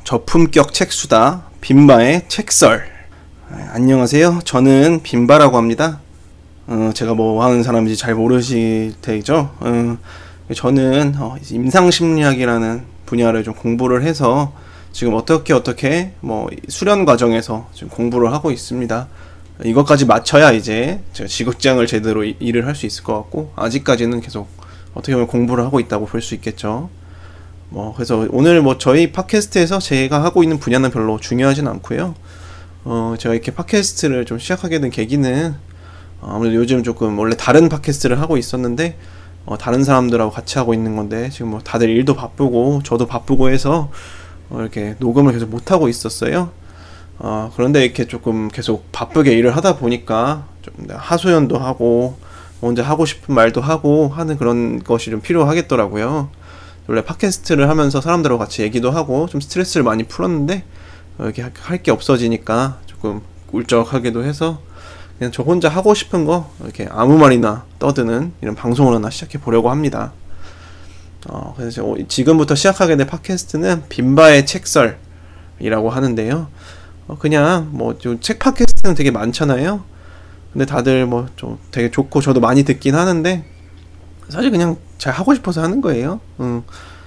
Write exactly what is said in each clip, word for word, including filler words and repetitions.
저품격 책수다 빈바의 책설. 안녕하세요. 저는 빈바라고 합니다. 어, 제가 뭐 하는 사람인지 잘 모르실 테죠. 어, 저는 어, 임상심리학이라는 분야를 좀 공부를 해서 지금 어떻게 어떻게 뭐 수련 과정에서 지금 공부를 하고 있습니다. 이것까지 마쳐야 이제 제가 직업장을 제대로 이, 일을 할 수 있을 것 같고, 아직까지는 계속 어떻게 보면 공부를 하고 있다고 볼 수 있겠죠. 뭐 그래서 오늘 뭐 저희 팟캐스트에서 제가 하고 있는 분야는 별로 중요하진 않고요. 어 제가 이렇게 팟캐스트를 좀 시작하게 된 계기는 어, 아무래도 요즘 조금 원래 다른 팟캐스트를 하고 있었는데 어, 다른 사람들하고 같이 하고 있는 건데 지금 뭐 다들 일도 바쁘고 저도 바쁘고 해서 어, 이렇게 녹음을 계속 못 하고 있었어요. 어, 그런데 이렇게 조금 계속 바쁘게 일을 하다 보니까 좀 하소연도 하고 먼저 하고 싶은 말도 하고 하는 그런 것이 좀 필요하겠더라고요. 원래 팟캐스트를 하면서 사람들하고 같이 얘기도 하고 좀 스트레스를 많이 풀었는데 어, 이렇게 할 게 없어지니까 조금 울적하기도 해서 그냥 저 혼자 하고 싶은 거 이렇게 아무 말이나 떠드는 이런 방송을 하나 시작해 보려고 합니다. 어, 그래서 지금부터 시작하게 될 팟캐스트는 빈바의 책설이라고 하는데요. 어, 그냥 뭐 책 팟캐스트는 되게 많잖아요. 근데 다들 뭐 좀 되게 좋고 저도 많이 듣긴 하는데 사실 그냥 잘 하고 싶어서 하는 거예요. 음.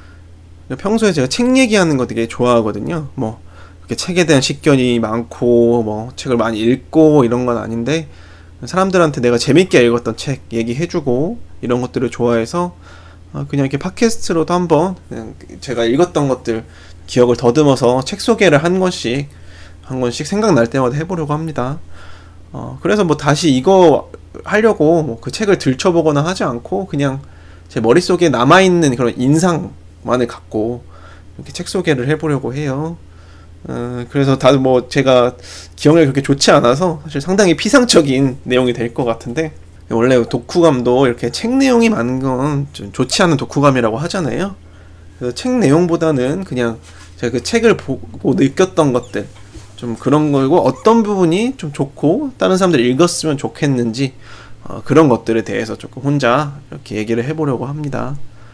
평소에 제가 책 얘기하는 거 되게 좋아하거든요. 뭐 이렇게 책에 대한 식견이 많고 뭐 책을 많이 읽고 이런 건 아닌데 사람들한테 내가 재밌게 읽었던 책 얘기해주고 이런 것들을 좋아해서 그냥 이렇게 팟캐스트로도 한번 그냥 제가 읽었던 것들 기억을 더듬어서 책 소개를 한 권씩 한 권씩 생각날 때마다 해보려고 합니다. 어, 그래서 뭐 다시 이거 하려고 뭐 그 책을 들춰보거나 하지 않고 그냥 제 머릿속에 남아있는 그런 인상만을 갖고 이렇게 책 소개를 해보려고 해요. 어, 그래서 다들 뭐 제가 기억력이 그렇게 좋지 않아서 사실 상당히 피상적인 내용이 될 것 같은데, 원래 독후감도 이렇게 책 내용이 많은 건 좀 좋지 않은 독후감이라고 하잖아요. 그래서 책 내용보다는 그냥 제가 그 책을 보고 느꼈던 것들 좀 그런 거고, 어떤 부분이 좀 좋고 다른 사람들이 읽었으면 좋겠는지 어, 그런 것들에 대해서 조금 혼자 이렇게 얘기를 해보려고 합니다.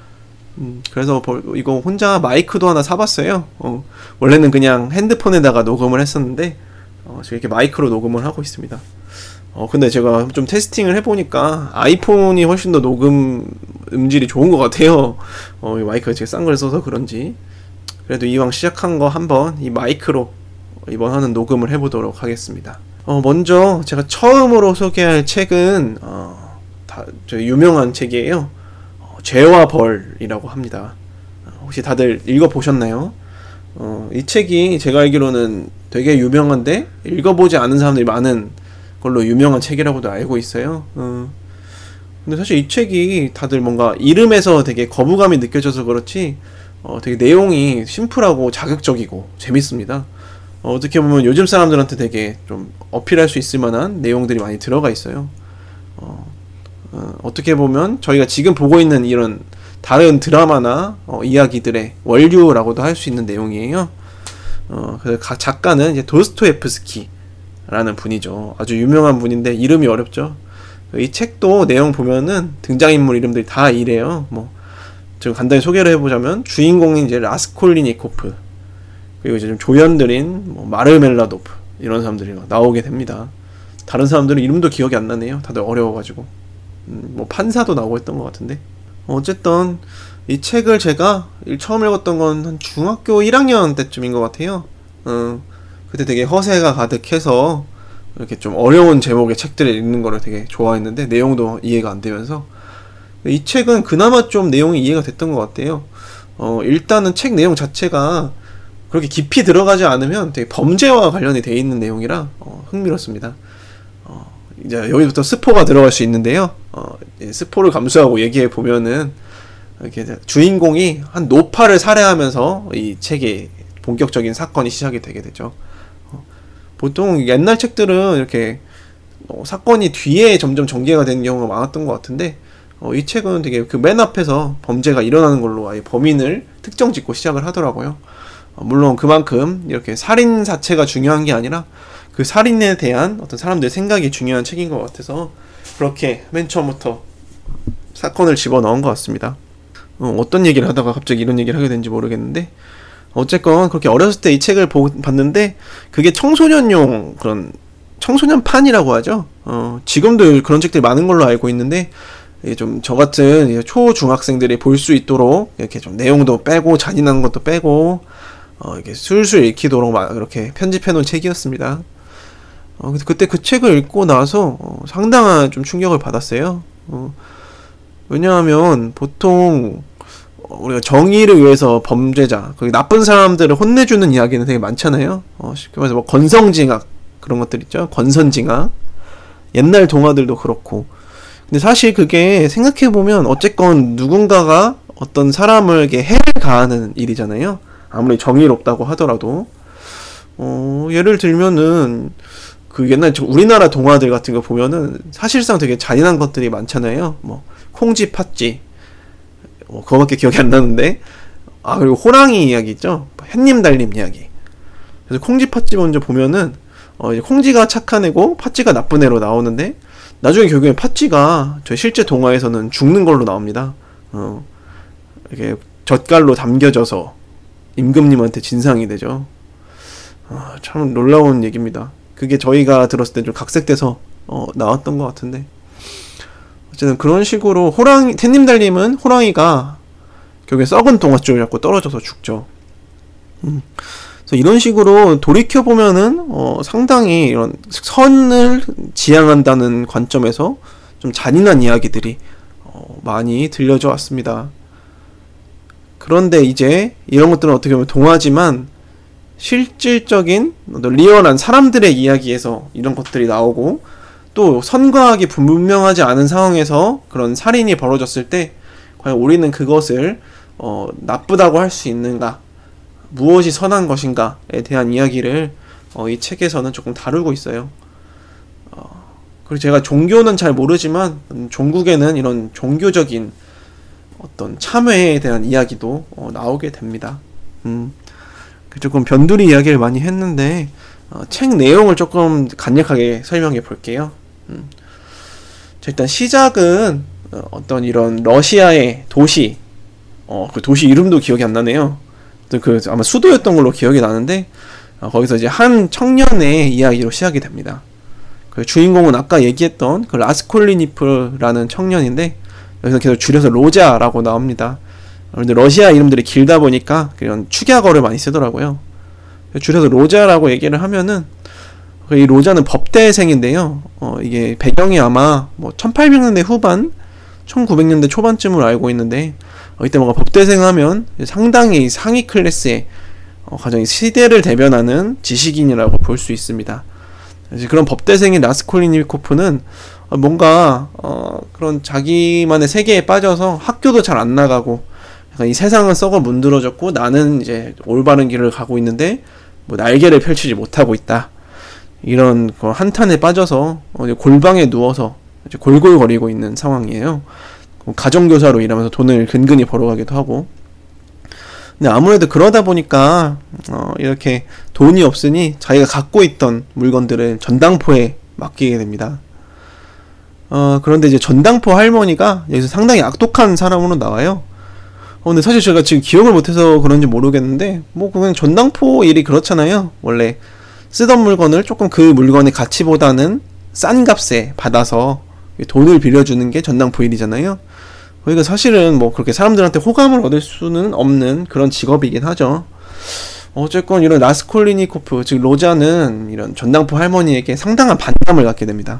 음, 그래서 이거 혼자 마이크도 하나 사봤어요. 어, 원래는 그냥 핸드폰에다가 녹음을 했었는데 어, 지금 이렇게 마이크로 녹음을 하고 있습니다. 어, 근데 제가 좀 테스팅을 해보니까 아이폰이 훨씬 더 녹음 음질이 좋은 것 같아요. 어, 이 마이크가 제가 싼 걸 써서 그런지. 그래도 이왕 시작한 거 한번 이 마이크로 이번 하는 녹음을 해보도록 하겠습니다. 어, 먼저 제가 처음으로 소개할 책은 어, 다, 저 유명한 책이에요. 어, 죄와 벌이라고 합니다. 어, 혹시 다들 읽어보셨나요? 어, 이 책이 제가 알기로는 되게 유명한데 읽어보지 않은 사람들이 많은 걸로 유명한 책이라고도 알고 있어요. 어, 근데 사실 이 책이 다들 뭔가 이름에서 되게 거부감이 느껴져서 그렇지 어, 되게 내용이 심플하고 자극적이고 재밌습니다. 어, 어떻게 보면 요즘 사람들한테 되게 좀 어필할 수 있을 만한 내용들이 많이 들어가 있어요. 어, 어, 어떻게 보면 저희가 지금 보고 있는 이런 다른 드라마나 어, 이야기들의 원류라고도 할 수 있는 내용이에요. 어, 그래서 가, 작가는 이제 도스토옙스키라는 분이죠. 아주 유명한 분인데 이름이 어렵죠. 이 책도 내용 보면은 등장인물 이름들이 다 이래요. 뭐 좀 간단히 소개를 해보자면 주인공인 이제 라스콜리니코프, 그리고 이제 좀 조연들인 뭐 마르멜라도프 이런 사람들이 나오게 됩니다. 다른 사람들은 이름도 기억이 안 나네요. 다들 어려워가지고. 음, 뭐 판사도 나오고 했던 것 같은데. 어쨌든 이 책을 제가 처음 읽었던 건 한 중학교 일 학년 때쯤인 것 같아요. 어, 그때 되게 허세가 가득해서 이렇게 좀 어려운 제목의 책들을 읽는 거를 되게 좋아했는데 내용도 이해가 안 되면서, 이 책은 그나마 좀 내용이 이해가 됐던 것 같아요. 어, 일단은 책 내용 자체가 그렇게 깊이 들어가지 않으면 되게 범죄와 관련이 돼 있는 내용이라 어, 흥미롭습니다. 어, 이제 여기부터 스포가 들어갈 수 있는데요. 어, 스포를 감수하고 얘기해 보면은 이렇게 주인공이 한 노파를 살해하면서 이 책의 본격적인 사건이 시작이 되게 되죠. 어, 보통 옛날 책들은 이렇게 어, 사건이 뒤에 점점 전개가 되는 경우가 많았던 것 같은데 어, 이 책은 되게 그 맨 앞에서 범죄가 일어나는 걸로 아예 범인을 특정 짓고 시작을 하더라고요. 어, 물론 그만큼 이렇게 살인 자체가 중요한 게 아니라 그 살인에 대한 어떤 사람들의 생각이 중요한 책인 것 같아서 그렇게 맨 처음부터 사건을 집어넣은 것 같습니다. 어, 어떤 얘기를 하다가 갑자기 이런 얘기를 하게 된지 모르겠는데 어쨌건 그렇게 어렸을 때 이 책을 보, 봤는데 그게 청소년용 그런 청소년판이라고 하죠. 어, 지금도 그런 책들이 많은 걸로 알고 있는데 좀 저 같은 초중학생들이 볼 수 있도록 이렇게 좀 내용도 빼고 잔인한 것도 빼고 어, 이렇게 술술 읽히도록 막 이렇게 편집해 놓은 책이었습니다. 어, 그때 그 책을 읽고 나서 어, 상당한 좀 충격을 받았어요. 어, 왜냐하면 보통 우리가 정의를 위해서 범죄자, 그 나쁜 사람들을 혼내주는 이야기는 되게 많잖아요. 어, 쉽게 말해서 뭐 건성징악 그런 것들 있죠. 건선징악. 옛날 동화들도 그렇고. 근데 사실 그게 생각해보면 어쨌건 누군가가 어떤 사람에게 해를 가하는 일이잖아요. 아무리 정의롭다고 하더라도. 어, 예를 들면은 그 옛날 우리나라 동화들 같은 거 보면은 사실상 되게 잔인한 것들이 많잖아요. 뭐 콩쥐 팥쥐 뭐 그거밖에 기억이 안 나는데. 아, 그리고 호랑이 이야기 있죠. 햇님 달님 이야기. 그래서 콩쥐 팥쥐 먼저 보면은 어, 이제 콩쥐가 착한 애고 팥쥐가 나쁜 애로 나오는데 나중에 결국에 팥쥐가 저희 실제 동화에서는 죽는 걸로 나옵니다. 어, 이렇게 젓갈로 담겨져서 임금님한테 진상이 되죠. 아, 참 놀라운 얘기입니다. 그게 저희가 들었을 때 좀 각색돼서 어, 나왔던 것 같은데 어쨌든 그런 식으로 호랑이 태님 달님은 호랑이가 결국에 썩은 동아줄을 잡고 떨어져서 죽죠. 음. 그래서 이런 식으로 돌이켜보면은 어, 상당히 이런 선을 지향한다는 관점에서 좀 잔인한 이야기들이 어, 많이 들려져 왔습니다. 그런데 이제 이런 것들은 어떻게 보면 동화지만 실질적인 리얼한 사람들의 이야기에서 이런 것들이 나오고 또 선과 악이 분명하지 않은 상황에서 그런 살인이 벌어졌을 때 과연 우리는 그것을 어, 나쁘다고 할 수 있는가, 무엇이 선한 것인가에 대한 이야기를 어, 이 책에서는 조금 다루고 있어요. 어, 그리고 제가 종교는 잘 모르지만 음, 종국에는 이런 종교적인 어떤 참회에 대한 이야기도 어, 나오게 됩니다. 음, 조금 변두리 이야기를 많이 했는데 어, 책 내용을 조금 간략하게 설명해 볼게요. 음. 자, 일단 시작은 어, 어떤 이런 러시아의 도시, 어, 그 도시 이름도 기억이 안 나네요. 그 아마 수도였던 걸로 기억이 나는데 어, 거기서 이제 한 청년의 이야기로 시작이 됩니다. 그 주인공은 아까 얘기했던 그 라스콜리니프라는 청년인데 여기서 계속 줄여서 로자라고 나옵니다. 그런데 러시아 이름들이 길다 보니까 그런 축약어를 많이 쓰더라고요. 줄여서 로자라고 얘기를 하면은 이 로자는 법대생인데요. 어, 이게 배경이 아마 뭐 천팔백 년대 후반, 천구백 년대 초반쯤으로 알고 있는데 어, 이때 뭔가 법대생 하면 상당히 상위 클래스의 어, 가장 시대를 대변하는 지식인이라고 볼 수 있습니다. 그런 법대생인 라스콜리니코프는 어, 뭔가 어, 그런 자기만의 세계에 빠져서 학교도 잘 안 나가고 이 세상은 썩어 문드러졌고 나는 이제 올바른 길을 가고 있는데 뭐 날개를 펼치지 못하고 있다. 이런 그 한탄에 빠져서 어, 골방에 누워서 이제 골골거리고 있는 상황이에요. 가정교사로 일하면서 돈을 근근히 벌어가기도 하고. 근데 아무래도 그러다 보니까 어, 이렇게 돈이 없으니 자기가 갖고 있던 물건들을 전당포에 맡기게 됩니다. 어, 그런데 이제 전당포 할머니가 여기서 상당히 악독한 사람으로 나와요. 어, 근데 사실 제가 지금 기억을 못해서 그런지 모르겠는데 뭐 그냥 전당포 일이 그렇잖아요. 원래 쓰던 물건을 조금 그 물건의 가치보다는 싼 값에 받아서 돈을 빌려주는 게 전당포 일이잖아요. 그러니까 사실은 뭐 그렇게 사람들한테 호감을 얻을 수는 없는 그런 직업이긴 하죠. 어쨌건 이런 라스콜리니코프, 즉 로자는 이런 전당포 할머니에게 상당한 반감을 갖게 됩니다.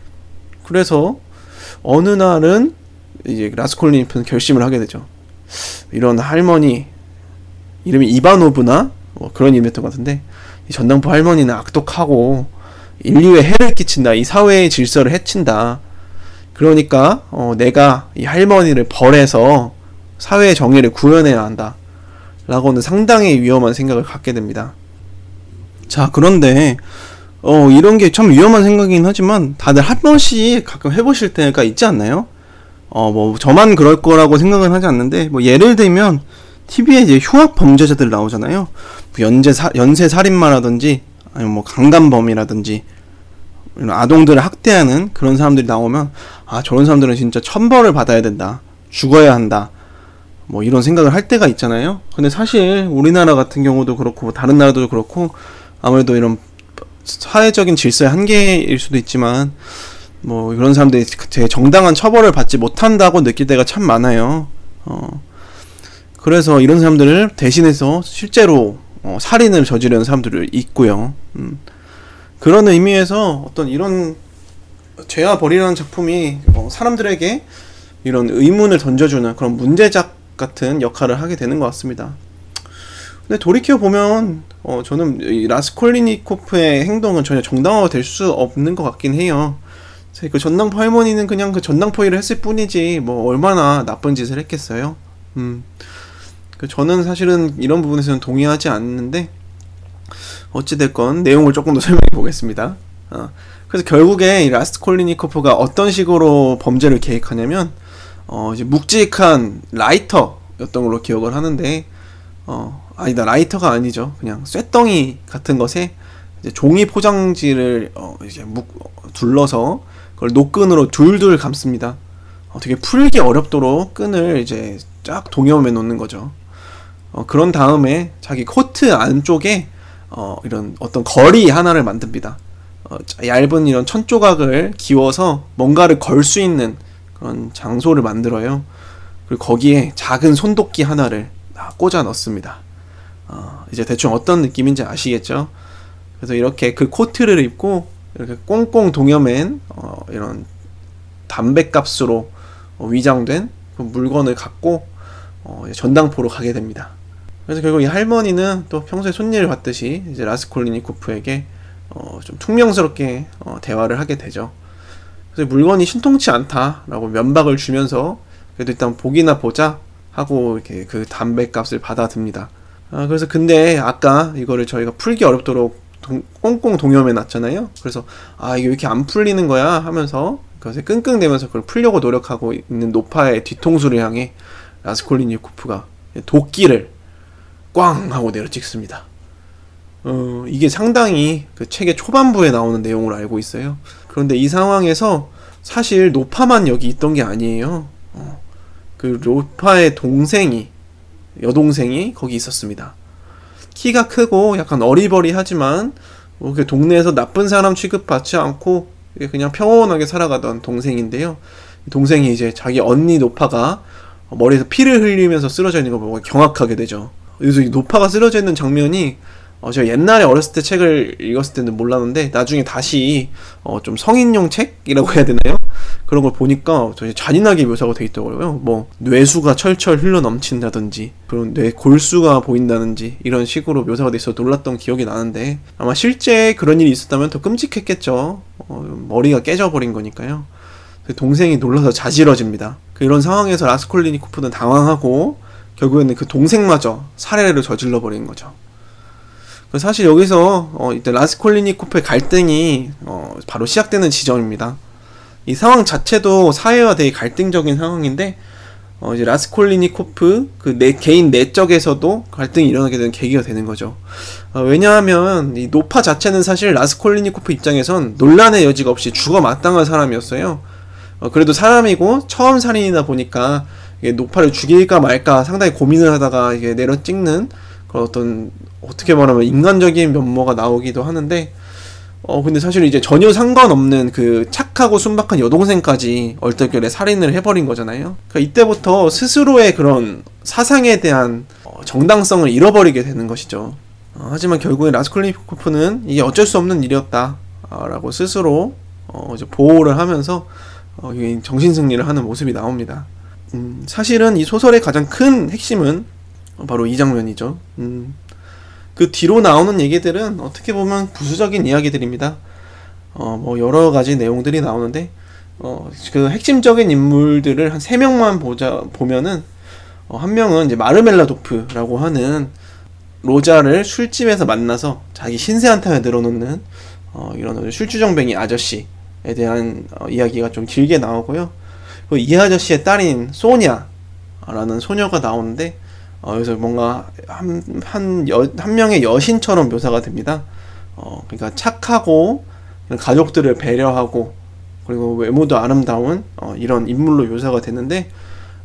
그래서 어느 날은 이제 라스콜리니코프는 결심을 하게 되죠. 이런 할머니, 이름이 이바노브나 뭐 그런 이름이었던 것 같은데 이 전당포 할머니는 악독하고 인류에 해를 끼친다, 이 사회의 질서를 해친다. 그러니까 어, 내가 이 할머니를 벌해서 사회의 정의를 구현해야 한다 라고는 상당히 위험한 생각을 갖게 됩니다. 자, 그런데 어, 이런 게 참 위험한 생각이긴 하지만 다들 한 번씩 가끔 해보실 때가 있지 않나요? 어, 뭐 저만 그럴 거라고 생각은 하지 않는데 뭐 예를 들면 티비에 이제 흉악 범죄자들 나오잖아요. 연쇄 사, 연쇄 살인마라든지 아니면 뭐 강간범이라든지 아동들을 학대하는 그런 사람들이 나오면 아, 저런 사람들은 진짜 천벌을 받아야 된다, 죽어야 한다 뭐 이런 생각을 할 때가 있잖아요. 근데 사실 우리나라 같은 경우도 그렇고 다른 나라도 그렇고 아무래도 이런 사회적인 질서의 한계일 수도 있지만 뭐 이런 사람들이 제 정당한 처벌을 받지 못한다고 느낄 때가 참 많아요. 어 그래서 이런 사람들을 대신해서 실제로 어, 살인을 저지르는 사람들이 있고요. 음. 그런 의미에서 어떤 이런 죄와 벌이라는 작품이 어, 사람들에게 이런 의문을 던져주는 그런 문제작 같은 역할을 하게 되는 것 같습니다. 근데 돌이켜 보면 어, 저는 이 라스콜리니코프의 행동은 전혀 정당화가 될 수 없는 것 같긴 해요. 그 전당포 할머니는 그냥 그 전당포 일을 했을 뿐이지 뭐 얼마나 나쁜 짓을 했겠어요. 음. 그 저는 사실은 이런 부분에서는 동의하지 않는데 어찌됐건 내용을 조금 더 설명해 보겠습니다. 어. 그래서 결국에 이 라스콜리니코프가 어떤 식으로 범죄를 계획하냐면 어 이제 묵직한 라이터였던 걸로 기억을 하는데 어 아니다 라이터가 아니죠. 그냥 쇳덩이 같은 것에 이제 종이 포장지를 어 이제 묵 둘러서 그걸 노끈으로 둘둘 감습니다. 어 되게 풀기 어렵도록 끈을 이제 쫙 동여매 놓는 거죠. 어 그런 다음에 자기 코트 안쪽에 어 이런 어떤 거리 하나를 만듭니다. 어 얇은 이런 천 조각을 기워서 뭔가를 걸 수 있는 그런 장소를 만들어요. 그리고 거기에 작은 손도끼 하나를 꽂아 넣습니다. 어, 이제 대충 어떤 느낌인지 아시겠죠? 그래서 이렇게 그 코트를 입고 이렇게 꽁꽁 동여맨 어, 이런 담뱃값으로 어, 위장된 그 물건을 갖고 어, 전당포로 가게 됩니다. 그래서 결국 이 할머니는 또 평소에 손님을 받듯이 이제 라스콜리니코프에게 어, 좀 퉁명스럽게 어, 대화를 하게 되죠. 그래서 물건이 신통치 않다라고 면박을 주면서 그래도 일단 보기나 보자 하고 이렇게 그 담배값을 받아듭니다. 아, 그래서 근데 아까 이거를 저희가 풀기 어렵도록 동, 꽁꽁 동여매 놨잖아요. 그래서 아 이게 왜 이렇게 안 풀리는 거야 하면서 그것에 끙끙대면서 그걸 풀려고 노력하고 있는 노파의 뒤통수를 향해 라스콜리니코프가 도끼를 꽝 하고 내려찍습니다. 어, 이게 상당히 그 책의 초반부에 나오는 내용을 알고 있어요. 그런데 이 상황에서 사실 노파만 여기 있던 게 아니에요. 어, 그 노파의 동생이, 여동생이 거기 있었습니다. 키가 크고 약간 어리버리하지만 뭐 그 동네에서 나쁜 사람 취급받지 않고 그냥 평온하게 살아가던 동생인데요. 동생이 이제 자기 언니 노파가 머리에서 피를 흘리면서 쓰러져 있는 걸 보고 경악하게 되죠. 그래서 이 노파가 쓰러져 있는 장면이 어, 제가 옛날에 어렸을 때 책을 읽었을 때는 몰랐는데 나중에 다시 어, 좀 성인용 책이라고 해야 되나요? 그런 걸 보니까 되게 잔인하게 묘사가 돼 있더라고요. 뭐 뇌수가 철철 흘러 넘친다든지 그런 뇌 골수가 보인다든지 이런 식으로 묘사가 돼 있어서 놀랐던 기억이 나는데 아마 실제 그런 일이 있었다면 더 끔찍했겠죠. 어, 머리가 깨져버린 거니까요. 동생이 놀라서 자지러집니다. 이런 상황에서 라스콜리니코프는 당황하고 결국에는 그 동생마저 살해를 저질러 버린 거죠. 사실 여기서 어, 이때 라스콜리니코프의 갈등이 어, 바로 시작되는 지점입니다. 이 상황 자체도 사회와 되게 갈등적인 상황인데 어, 이제 라스콜리니코프 그 내 개인 내적에서도 갈등이 일어나게 되는 계기가 되는 거죠. 어, 왜냐하면 이 노파 자체는 사실 라스콜리니코프 입장에선 논란의 여지가 없이 죽어 마땅한 사람이었어요. 어, 그래도 사람이고 처음 살인이다 보니까 이게 노파를 죽일까 말까 상당히 고민을 하다가 이게 내려 찍는 그런 어떤 어떻게 말하면 인간적인 면모가 나오기도 하는데 어 근데 사실 이제 전혀 상관없는 그 착하고 순박한 여동생까지 얼떨결에 살인을 해버린 거잖아요. 그러니까 이때부터 스스로의 그런 사상에 대한 어 정당성을 잃어버리게 되는 것이죠. 어 하지만 결국에 라스콜리니코프는 이게 어쩔 수 없는 일이었다 라고 스스로 어 이제 보호를 하면서 어 정신승리를 하는 모습이 나옵니다. 음 사실은 이 소설의 가장 큰 핵심은 바로 이 장면이죠. 음, 그 뒤로 나오는 얘기들은 어떻게 보면 부수적인 이야기들입니다. 어, 뭐 여러 가지 내용들이 나오는데 어, 그 핵심적인 인물들을 한 세 명만 보자 보면은 어, 한 명은 이제 마르멜라도프라고 하는 로자를 술집에서 만나서 자기 신세 한탄을 늘어놓는 어, 이런 술주정뱅이 아저씨에 대한 어, 이야기가 좀 길게 나오고요. 그 이 아저씨의 딸인 소냐라는 소녀가 나오는데 어, 여기서 뭔가 한, 한, 여, 한 명의 여신처럼 묘사가 됩니다. 어, 그러니까 착하고 가족들을 배려하고 그리고 외모도 아름다운 어, 이런 인물로 묘사가 되는데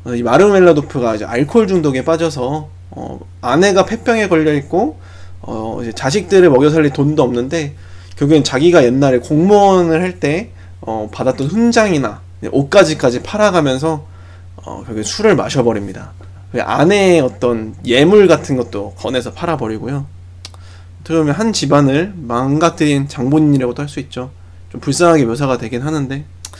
어, 이 마르멜라도프가 이제 알코올 중독에 빠져서 어, 아내가 폐병에 걸려 있고 어, 이제 자식들을 먹여 살릴 돈도 없는데 결국엔 자기가 옛날에 공무원을 할 때 어, 받았던 훈장이나 옷가지까지 팔아가면서 어, 결국엔 술을 마셔버립니다. 아내의 어떤 예물 같은 것도 건네서 팔아버리고요. 어떻게 보면 한 집안을 망가뜨린 장본인이라고도 할 수 있죠. 좀 불쌍하게 묘사가 되긴 하는데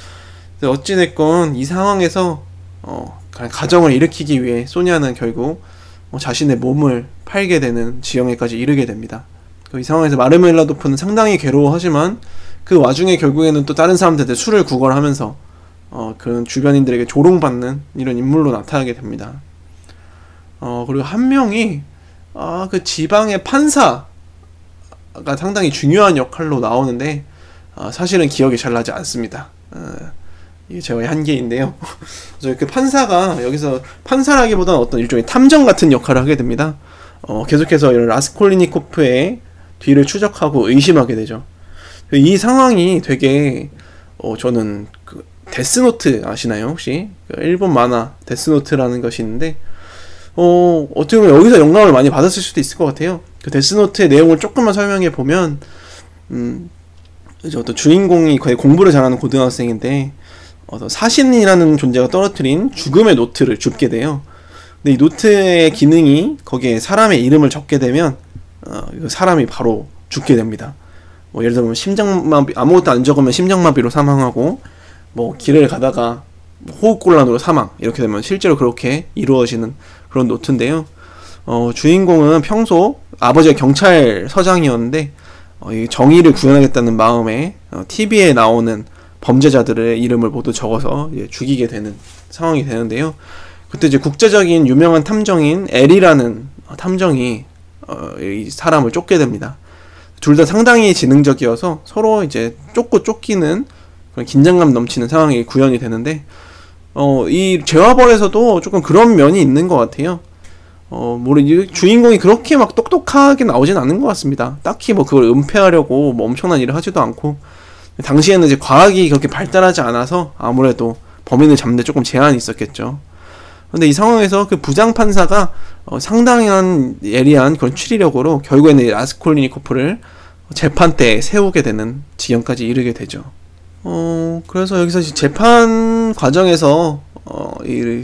어찌됐건 이 상황에서 어, 가정을 일으키기 위해 소냐는 결국 어, 자신의 몸을 팔게 되는 지경에까지 이르게 됩니다. 이 상황에서 마르멜라도프는 상당히 괴로워하지만 그 와중에 결국에는 또 다른 사람들한테 술을 구걸하면서 어, 그런 주변인들에게 조롱받는 이런 인물로 나타나게 됩니다. 어, 그리고 한 명이 아, 그 지방의 판사가 상당히 중요한 역할로 나오는데 어, 사실은 기억이 잘 나지 않습니다. 어, 이게 제가의 한계인데요. 그래서 그 판사가 여기서 판사라기보다는 어떤 일종의 탐정 같은 역할을 하게 됩니다. 어, 계속해서 이런 라스콜리니코프의 뒤를 추적하고 의심하게 되죠. 이 상황이 되게 어, 저는 그 데스노트 아시나요 혹시? 그 일본 만화 데스노트라는 것이 있는데 어, 어떻게 보면 여기서 영감을 많이 받았을 수도 있을 것 같아요. 그 데스노트의 내용을 조금만 설명해 보면 음, 이제 어떤 주인공이 거의 공부를 잘하는 고등학생인데 어, 사신이라는 존재가 떨어뜨린 죽음의 노트를 줍게 돼요. 근데 이 노트의 기능이 거기에 사람의 이름을 적게 되면 어, 사람이 바로 죽게 됩니다. 뭐 예를 들면 심장마비, 아무것도 안 적으면 심장마비로 사망하고 뭐 길을 가다가 호흡곤란으로 사망, 이렇게 되면 실제로 그렇게 이루어지는 그런 노트인데요. 어, 주인공은 평소 아버지가 경찰서장이었는데 어, 이 정의를 구현하겠다는 마음에 어, 티비에 나오는 범죄자들의 이름을 모두 적어서 예, 죽이게 되는 상황이 되는데요. 그때 이제 국제적인 유명한 탐정인 엘이라는 탐정이 어, 이 사람을 쫓게 됩니다. 둘 다 상당히 지능적이어서 서로 이제 쫓고 쫓기는 그런 긴장감 넘치는 상황이 구현이 되는데 어, 이 재화벌에서도 조금 그런 면이 있는 것 같아요. 어, 뭐, 주인공이 그렇게 막 똑똑하게 나오진 않는 것 같습니다. 딱히 뭐 그걸 은폐하려고 뭐 엄청난 일을 하지도 않고, 당시에는 이제 과학이 그렇게 발달하지 않아서 아무래도 범인을 잡는 데 조금 제한이 있었겠죠. 근데 이 상황에서 그 부장판사가 어, 상당한 예리한 그런 추리력으로 결국에는 라스콜리니코프를 재판대에 세우게 되는 지경까지 이르게 되죠. 어, 그래서 여기서 재판 과정에서 어, 이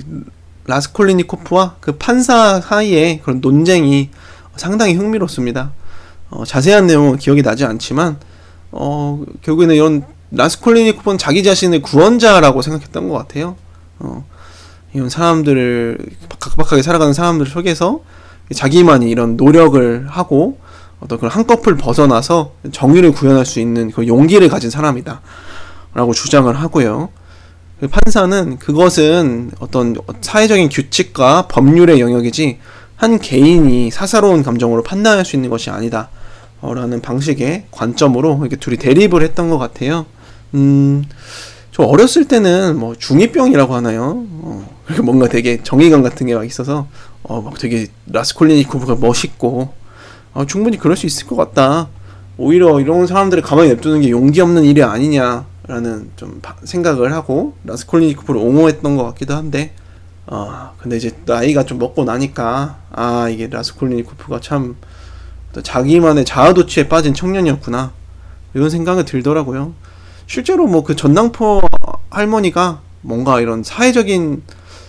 라스콜리니코프와 그 판사 사이의 그런 논쟁이 상당히 흥미롭습니다. 어, 자세한 내용은 기억이 나지 않지만 어, 결국에는 이런 라스콜리니코프는 자기 자신을 구원자라고 생각했던 것 같아요. 어, 이런 사람들을 각박하게 살아가는 사람들 속에서 자기만이 이런 노력을 하고 어떤 그런 한꺼풀 벗어나서 정의를 구현할 수 있는 그 용기를 가진 사람이다 라고 주장을 하고요. 판사는 그것은 어떤 사회적인 규칙과 법률의 영역이지 한 개인이 사사로운 감정으로 판단할 수 있는 것이 아니다 라는 방식의 관점으로 이렇게 둘이 대립을 했던 것 같아요. 음, 저 어렸을 때는 뭐 중이병이라고 하나요? 어, 뭔가 되게 정의감 같은 게 막 있어서 어, 막 되게 라스콜리니코프가 멋있고 어, 충분히 그럴 수 있을 것 같다. 오히려 이런 사람들을 가만히 냅두는 게 용기 없는 일이 아니냐라는 좀 생각을 하고 라스콜리니코프를 옹호했던 것 같기도 한데 어, 근데 이제 나이가 좀 먹고 나니까 아 이게 라스콜리니코프가 참 자기만의 자아도취에 빠진 청년이었구나 이런 생각이 들더라고요. 실제로 뭐 그 전당포 할머니가 뭔가 이런 사회적인,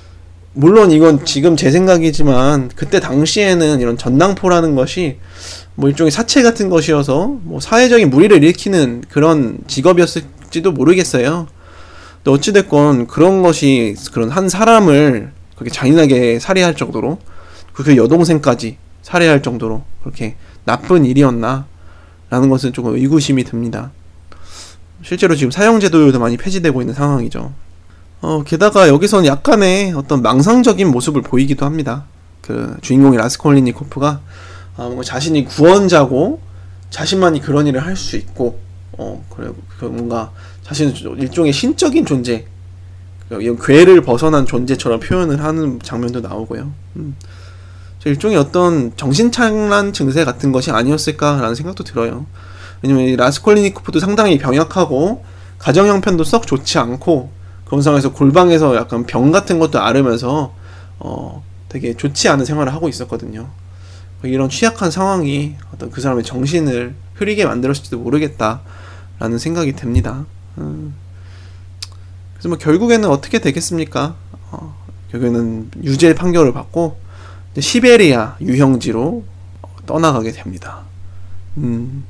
물론 이건 지금 제 생각이지만 그때 당시에는 이런 전당포라는 것이 뭐 일종의 사채 같은 것이어서 뭐 사회적인 물의를 일으키는 그런 직업이었을지도 모르겠어요. 근데 어찌됐건 그런 것이 그런 한 사람을 그렇게 잔인하게 살해할 정도로, 그 여동생까지 살해할 정도로 그렇게 나쁜 일이었나 라는 것은 조금 의구심이 듭니다. 실제로 지금 사형제도도 많이 폐지되고 있는 상황이죠. 어, 게다가 여기서는 약간의 어떤 망상적인 모습을 보이기도 합니다. 그 주인공의 라스콜리니코프가 아, 뭔가 자신이 구원자고 자신만이 그런 일을 할 수 있고, 어, 그래, 그 뭔가 자신은 일종의 신적인 존재, 괴를 벗어난 존재처럼 표현을 하는 장면도 나오고요. 음. 일종의 어떤 정신착란 증세 같은 것이 아니었을까라는 생각도 들어요. 왜냐면 이 라스콜리니코프도 상당히 병약하고 가정 형편도 썩 좋지 않고 그런 상황에서 골방에서 약간 병 같은 것도 앓으면서 어 되게 좋지 않은 생활을 하고 있었거든요. 이런 취약한 상황이 어떤 그 사람의 정신을 흐리게 만들었을지도 모르겠다라는 생각이 듭니다. 음. 그래서 뭐 결국에는 어떻게 되겠습니까? 어, 결국에는 유죄 판결을 받고 이제 시베리아 유형지로 떠나가게 됩니다. 음.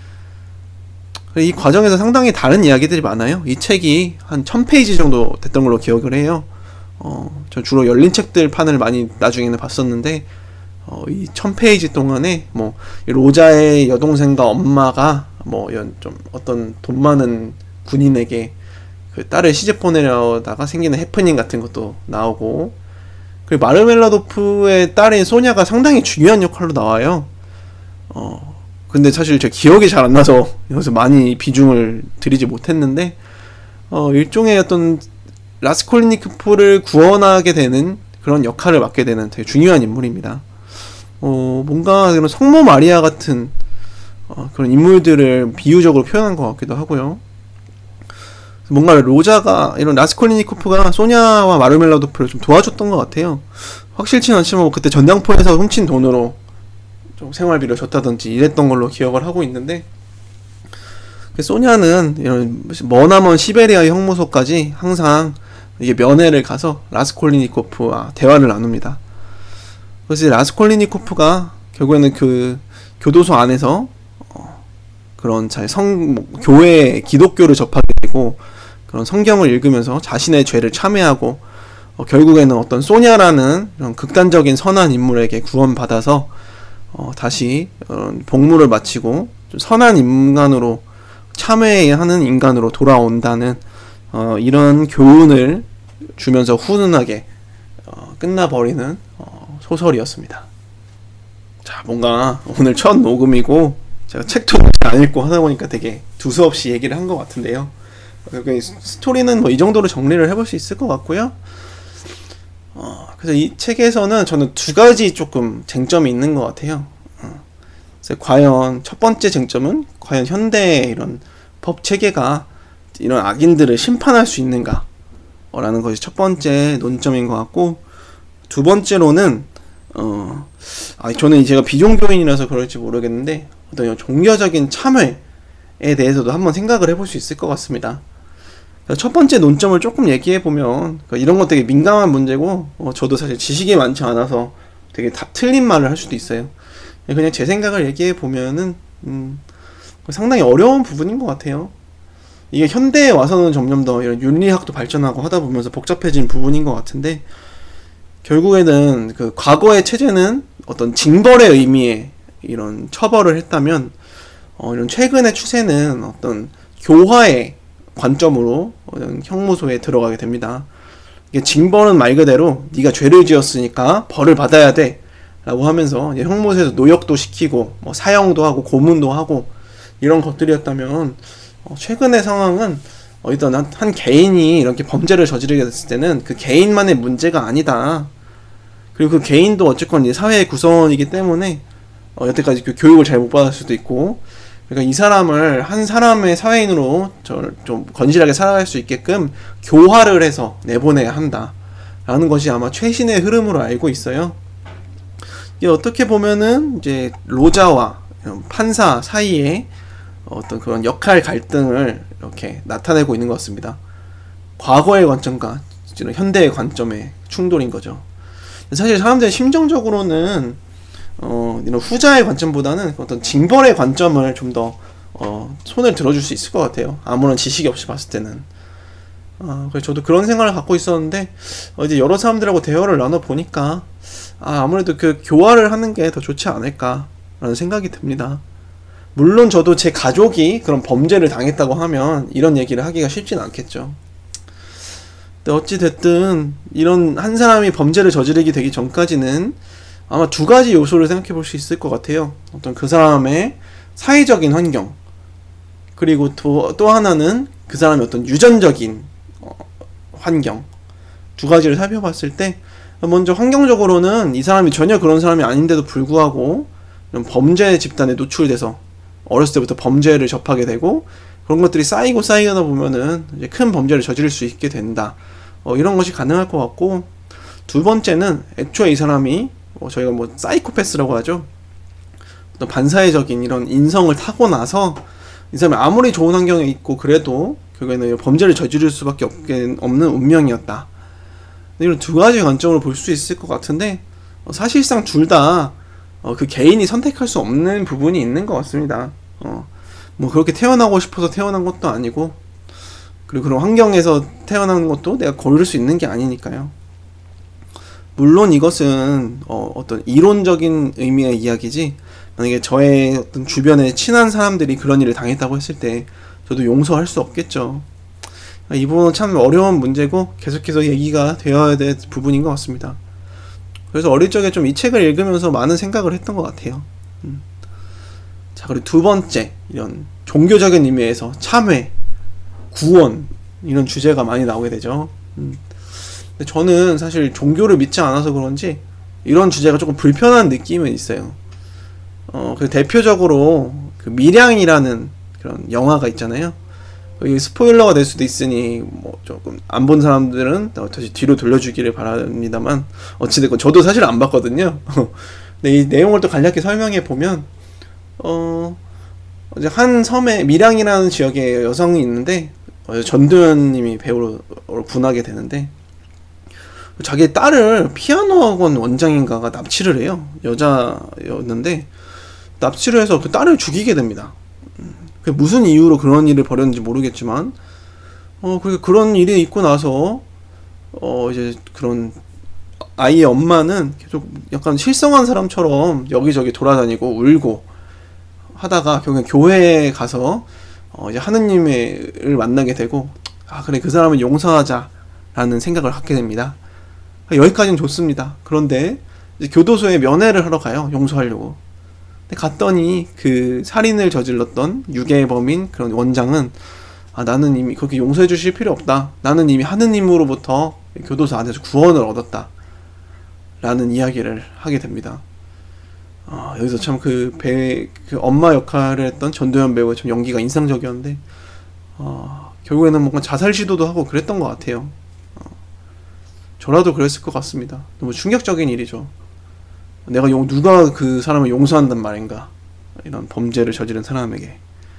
이 과정에서 상당히 다른 이야기들이 많아요. 이 책이 한 천 페이지 정도 됐던 걸로 기억을 해요. 어, 저 주로 열린 책들 판을 많이 나중에는 봤었는데 어, 이 천 페이지 동안에 뭐 로자의 여동생과 엄마가 뭐 좀 어떤 돈 많은 군인에게 그 딸을 시집 보내려다가 생기는 해프닝 같은 것도 나오고, 그리고 마르멜라도프의 딸인 소냐가 상당히 중요한 역할로 나와요. 어 근데 사실 제 기억이 잘 안 나서 여기서 많이 비중을 들이지 못했는데 어 일종의 어떤 라스콜니코프를 구원하게 되는 그런 역할을 맡게 되는 되게 중요한 인물입니다. 어 뭔가 그런 성모 마리아 같은 어, 그런 인물들을 비유적으로 표현한 것 같기도 하고요. 뭔가 로자가 이런 라스콜니코프가 소냐와 마르멜라도프를 좀 도와줬던 것 같아요. 확실치는 않지만 뭐 그때 전장포에서 훔친 돈으로 좀 생활비를 줬다든지 이랬던 걸로 기억을 하고 있는데, 소냐는 이런 머나먼 시베리아의 형무소까지 항상 이게 면회를 가서 라스콜니코프와 대화를 나눕니다. 그래서 라스콜니코프가 결국에는 그 교도소 안에서 어 그런 잘 성 뭐 교회 기독교를 접하게 되고 그런 성경을 읽으면서 자신의 죄를 참회하고 어 결국에는 어떤 소냐라는 이런 극단적인 선한 인물에게 구원받아서 어 다시 어 복무를 마치고 좀 선한 인간으로 참회하는 인간으로 돌아온다는 어 이런 교훈을 주면서 훈훈하게 어 끝나버리는 어 소설이었습니다. 자, 뭔가 오늘 첫 녹음이고 제가 책도 안 읽고 하다 보니까 되게 두서없이 얘기를 한 것 같은데요. 스토리는 뭐 이 정도로 정리를 해볼 수 있을 것 같고요. 어, 그래서 이 책에서는 저는 두 가지 조금 쟁점이 있는 것 같아요. 어, 그래서 과연 첫 번째 쟁점은 과연 현대의 이런 법 체계가 이런 악인들을 심판할 수 있는가 라는 것이 첫 번째 논점인 것 같고, 두 번째로는 어, 아, 저는 제가 비종교인이라서 그럴지 모르겠는데 어떤 종교적인 참회에 대해서도 한번 생각을 해볼 수 있을 것 같습니다. 첫 번째 논점을 조금 얘기해보면, 이런 거 되게 민감한 문제고 어, 저도 사실 지식이 많지 않아서 되게 다 틀린 말을 할 수도 있어요. 그냥 제 생각을 얘기해보면은 음, 상당히 어려운 부분인 것 같아요. 이게 현대에 와서는 점점 더 이런 윤리학도 발전하고 하다 보면서 복잡해진 부분인 것 같은데, 결국에는 그 과거의 체제는 어떤 징벌의 의미의 이런 처벌을 했다면 어, 이런 최근의 추세는 어떤 교화의 관점으로 형무소에 들어가게 됩니다. 이게 징벌은 말 그대로 네가 죄를 지었으니까 벌을 받아야 돼 라고 하면서 형무소에서 노역도 시키고 뭐 사형도 하고 고문도 하고 이런 것들이었다면, 어 최근의 상황은 어 일단 한, 한 개인이 이렇게 범죄를 저지르게 됐을 때는 그 개인만의 문제가 아니다. 그리고 그 개인도 어쨌건 이제 사회의 구성원이기 때문에 어 여태까지 그 교육을 잘 못 받을 수도 있고, 그러니까 이 사람을 한 사람의 사회인으로 좀 건실하게 살아갈 수 있게끔 교화를 해서 내보내야 한다 라는 것이 아마 최신의 흐름으로 알고 있어요. 이게 어떻게 보면은 이제 로자와 판사 사이에 어떤 그런 역할 갈등을 이렇게 나타내고 있는 것 같습니다. 과거의 관점과 현대의 관점의 충돌인 거죠. 사실 사람들이 심정적으로는 어, 이런 후자의 관점보다는 어떤 징벌의 관점을 좀 더 어, 손을 들어줄 수 있을 것 같아요. 아무런 지식이 없이 봤을 때는. 어, 그래서 저도 그런 생각을 갖고 있었는데 어, 이제 여러 사람들하고 대화를 나눠 보니까 아, 아무래도 그 교화를 하는 게 더 좋지 않을까라는 생각이 듭니다. 물론 저도 제 가족이 그런 범죄를 당했다고 하면 이런 얘기를 하기가 쉽진 않겠죠. 근데 어찌됐든 이런 한 사람이 범죄를 저지르게 되기 전까지는 아마 두 가지 요소를 생각해 볼 수 있을 것 같아요. 어떤 그 사람의 사회적인 환경, 그리고 또, 또 하나는 그 사람의 어떤 유전적인 어, 환경, 두 가지를 살펴봤을 때 먼저 환경적으로는 이 사람이 전혀 그런 사람이 아닌데도 불구하고 이런 범죄 집단에 노출돼서 어렸을 때부터 범죄를 접하게 되고 그런 것들이 쌓이고 쌓이다 보면은 이제 큰 범죄를 저지를 수 있게 된다. 어, 이런 것이 가능할 것 같고, 두 번째는 애초에 이 사람이 뭐 저희가 뭐 사이코패스라고 하죠. 어떤 반사회적인 이런 인성을 타고 나서 이 사람이 아무리 좋은 환경에 있고 그래도 결국에는 범죄를 저지를 수밖에 없게, 없는 운명이었다. 이런 두 가지 관점으로 볼 수 있을 것 같은데, 어, 사실상 둘 다 어, 그 개인이 선택할 수 없는 부분이 있는 것 같습니다. 어, 뭐 그렇게 태어나고 싶어서 태어난 것도 아니고, 그리고 그런 환경에서 태어난 것도 내가 고를 수 있는 게 아니니까요. 물론 이것은 어, 어떤 이론적인 의미의 이야기지, 만약에 저의 어떤 주변에 친한 사람들이 그런 일을 당했다고 했을 때 저도 용서할 수 없겠죠. 이 부분은 참 어려운 문제고 계속해서 얘기가 되어야 될 부분인 것 같습니다. 그래서 어릴 적에 좀 이 책을 읽으면서 많은 생각을 했던 것 같아요. 음. 자, 그리고 두 번째, 이런 종교적인 의미에서 참회, 구원, 이런 주제가 많이 나오게 되죠. 음. 근데 저는 사실 종교를 믿지 않아서 그런지 이런 주제가 조금 불편한 느낌은 있어요. 어, 그 대표적으로 그 밀양이라는 그런 영화가 있잖아요. 이게 스포일러가 될 수도 있으니 뭐 조금 안 본 사람들은 다시 뒤로 돌려주기를 바랍니다만, 어찌됐건 저도 사실 안 봤거든요. 근데 이 내용을 또 간략히 설명해 보면, 어, 이제 한 섬에 밀양이라는 지역에 여성이 있는데, 어, 전도연님이 배우로 분하게 되는데, 자기 딸을 피아노 학원 원장인가가 납치를 해요. 여자였는데 납치를 해서 그 딸을 죽이게 됩니다. 그 무슨 이유로 그런 일을 벌였는지 모르겠지만, 어, 그 그런 일이 있고 나서, 어, 이제 그런 아이의 엄마는 계속 약간 실성한 사람처럼 여기저기 돌아다니고 울고 하다가 결국엔 교회에 가서, 어, 이제 하느님을 만나게 되고, 아, 그래, 그 사람은 용서하자라는 생각을 갖게 됩니다. 여기까지는 좋습니다. 그런데 이제 교도소에 면회를 하러 가요. 용서하려고. 근데 갔더니 그 살인을 저질렀던 유괴범인 그런 원장은, 아, 나는 이미 그렇게 용서해 주실 필요 없다. 나는 이미 하느님으로부터 교도소 안에서 구원을 얻었다. 라는 이야기를 하게 됩니다. 아, 여기서 참 그 배, 그 엄마 역할을 했던 전도연 배우의 참 연기가 인상적이었는데, 어, 결국에는 뭔가 자살 시도도 하고 그랬던 것 같아요. 어, 저라도 그랬을 것 같습니다. 너무 충격적인 일이죠. 내가 용, 누가 그 사람을 용서한단 말인가, 이런 범죄를 저지른 사람에게.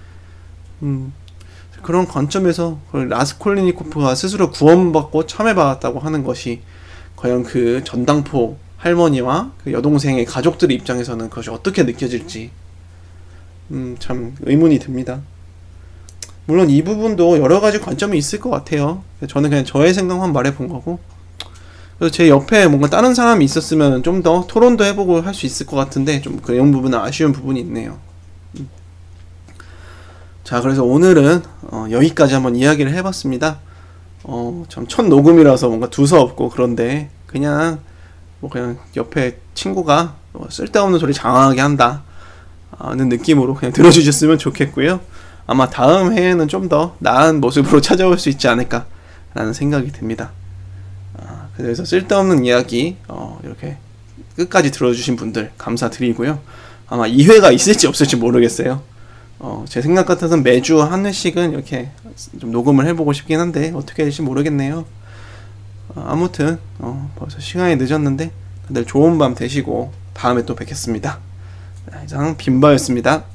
음, 그런 관점에서 라스콜리니코프가 스스로 구원받고 참여받았다고 하는 것이 과연 그 전당포 할머니와 그 여동생의 가족들의 입장에서는 그것이 어떻게 느껴질지, 음, 참 의문이 듭니다. 물론 이 부분도 여러 가지 관점이 있을 것 같아요. 저는 그냥 저의 생각만 말해본 거고, 그래서 제 옆에 뭔가 다른 사람이 있었으면 좀 더 토론도 해보고 할 수 있을 것 같은데, 좀 그런 부분은 아쉬운 부분이 있네요. 음. 자, 그래서 오늘은 어, 여기까지 한번 이야기를 해봤습니다. 어, 참 첫 녹음이라서 뭔가 두서없고 그런데, 그냥 뭐 그냥 옆에 친구가 뭐 쓸데없는 소리 장황하게 한다 는 느낌으로 그냥 들어주셨으면 좋겠고요. 아마 다음 회에는 좀 더 나은 모습으로 찾아올 수 있지 않을까 라는 생각이 듭니다. 아, 그래서 쓸데없는 이야기 어, 이렇게 끝까지 들어주신 분들 감사드리고요. 아마 이 회가 있을지 없을지 모르겠어요. 어, 제 생각 같아서는 매주 한 회씩은 이렇게 좀 녹음을 해보고 싶긴 한데 어떻게 될지 모르겠네요. 어, 아무튼 어, 벌써 시간이 늦었는데 다들 좋은 밤 되시고 다음에 또 뵙겠습니다. 이상 빈바였습니다.